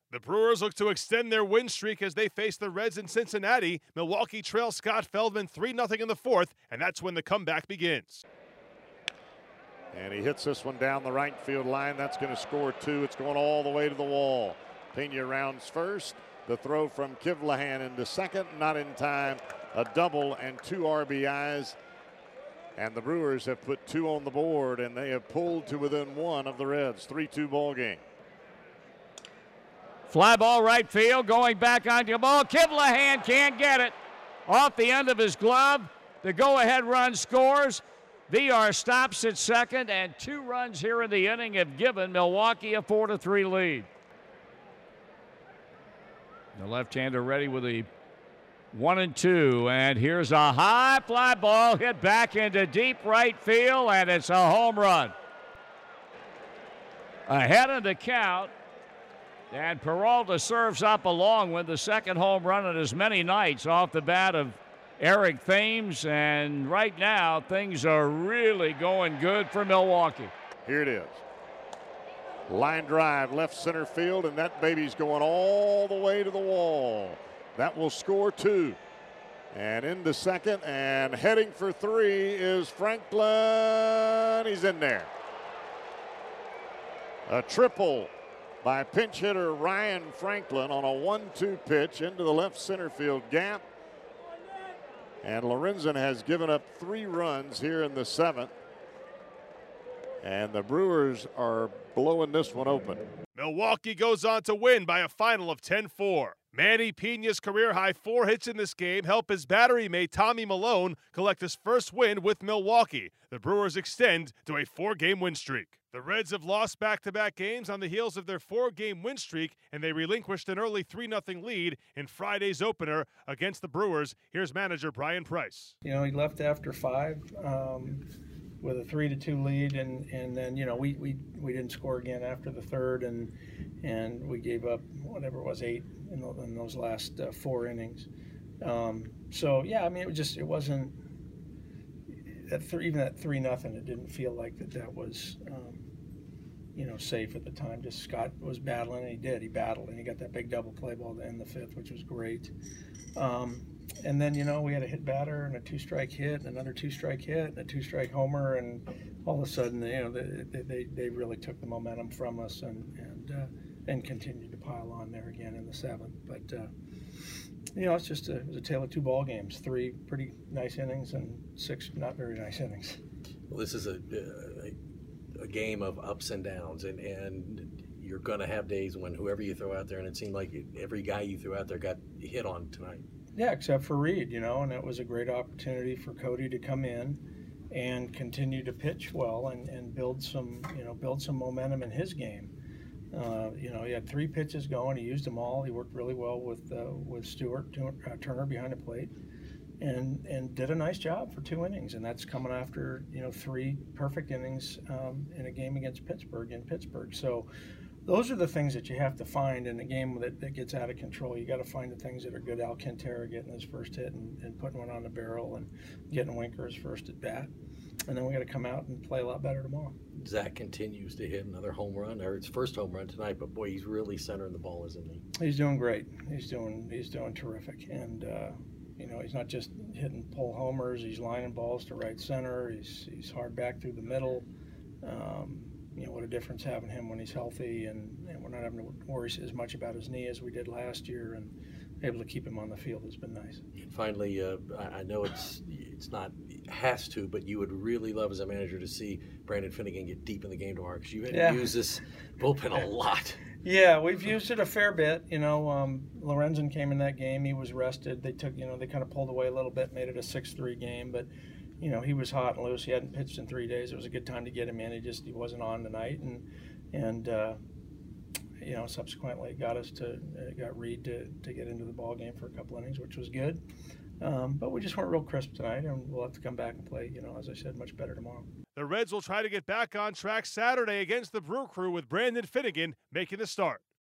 The Brewers look to extend their win streak as they face the Reds in Cincinnati. Milwaukee trails Scott Feldman 3-0 in the fourth, and that's when the comeback begins. And he hits this one down the right field line. That's going to score two. It's going all the way to the wall. Pena rounds first. The throw from Kivlahan into second, not in time. A double and 2 RBIs. And the Brewers have put 2 on the board, and they have pulled to within 1 of the Reds. 3-2 ball game. Fly ball right field, going back onto the ball. Kivlahan can't get it. Off the end of his glove. The go-ahead run scores. VR stops at second, and 2 runs here in the inning have given Milwaukee a 4-3 lead. The left-hander ready with a 1-2, and here's a high fly ball hit back into deep right field, and it's a home run. Ahead of the count, and Peralta serves up a long one, the second home run in as many nights off the bat of Eric Thames, and right now things are really going good for Milwaukee. Here it is. Line drive left center field, and that baby's going all the way to the wall. That will score 2. And into second, and heading for 3 is Franklin. He's in there. A triple by pinch hitter Ryan Franklin on a 1-2 pitch into the left center field gap. And Lorenzen has given up 3 runs here in the 7th. And the Brewers are blowing this one open. Milwaukee goes on to win by a final of 10-4. Manny Pena's career-high 4 hits in this game help his battery mate Tommy Milone collect his first win with Milwaukee. The Brewers extend to a 4-game win streak. The Reds have lost back-to-back games on the heels of their 4-game win streak, and they relinquished an early 3-0 lead in Friday's opener against the Brewers. Here's manager Brian Price. You know, he left after 5 with a 3-2 lead, and then we didn't score again after the third, and we gave up whatever it was 8 in those last 4 innings. So yeah, I mean it wasn't even at 3-0. It didn't feel like that was safe at the time. Just Scott was battling, and he battled, and he got that big double play ball to end the 5th, which was great. And then, we had a hit batter and a 2-strike hit, and another 2-strike hit, and a 2-strike homer, and all of a sudden, they really took the momentum from us and continued to pile on there again in the 7th. But it was a tale of 2 ball games, 3 pretty nice innings and 6 not very nice innings. Well, this is a game of ups and downs, and you're going to have days when whoever you throw out there, and it seemed like every guy you threw out there got hit on tonight. Yeah, except for Reed, and it was a great opportunity for Cody to come in and continue to pitch well and build some momentum in his game. He had 3 pitches going. He used them all. He worked really well with Stuart Turner behind the plate, and did a nice job for 2 innings. And that's coming after 3 perfect innings in a game against Pittsburgh in Pittsburgh. So those are the things that you have to find in a game that gets out of control. You got to find the things that are good. Alcantara getting his first hit and putting one on the barrel, and getting Winker his first at bat. And then we got to come out and play a lot better tomorrow. Zach continues to hit another home run, or his first home run tonight, but boy, he's really centering the ball, isn't he? He's doing great. He's doing terrific. And he's not just hitting pull homers. He's lining balls to right center. He's hard back through the middle. What a difference having him when he's healthy, and we're not having to worry as much about his knee as we did last year, and able to keep him on the field has been nice. And finally, I know it's not has to, but you would really love as a manager to see Brandon Finnegan get deep in the game tomorrow, because you had to use this bullpen a lot. Yeah, we've used it a fair bit. Lorenzen came in that game. He was rested. They took, they kind of pulled away a little bit, made it a 6-3 game, but he was hot and loose. He hadn't pitched in 3 days. It was a good time to get him in. He wasn't on tonight, and subsequently got Reed to get into the ball game for a couple innings, which was good. But we just weren't real crisp tonight, and we'll have to come back and play, as I said, much better tomorrow. The Reds will try to get back on track Saturday against the Brew Crew with Brandon Finnegan making the start.